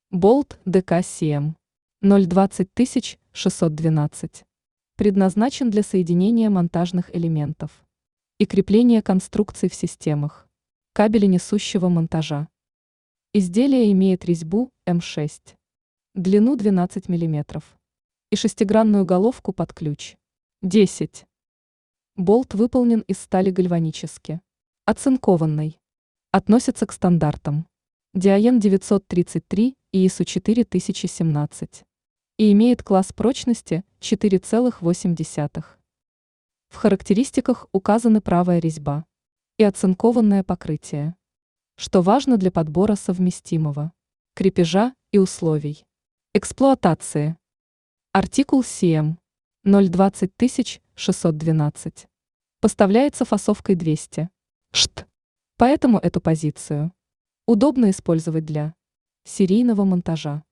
Болт ДК-7 020612. Предназначен для соединения монтажных элементов и крепления конструкций в системах кабеленесущего монтажа. Изделие имеет резьбу М6, длину 12 мм и шестигранную головку под ключ 10. Болт выполнен из стали гальванически оцинкованной. Относится к стандартам Диаен 933 и ISO 4017 и имеет класс прочности 4,8. В характеристиках указаны правая резьба и оцинкованное покрытие, что важно для подбора совместимого крепежа и условий эксплуатации. Артикул CM 020612 поставляется фасовкой 200 шт, поэтому эту позицию удобно использовать для серийного монтажа.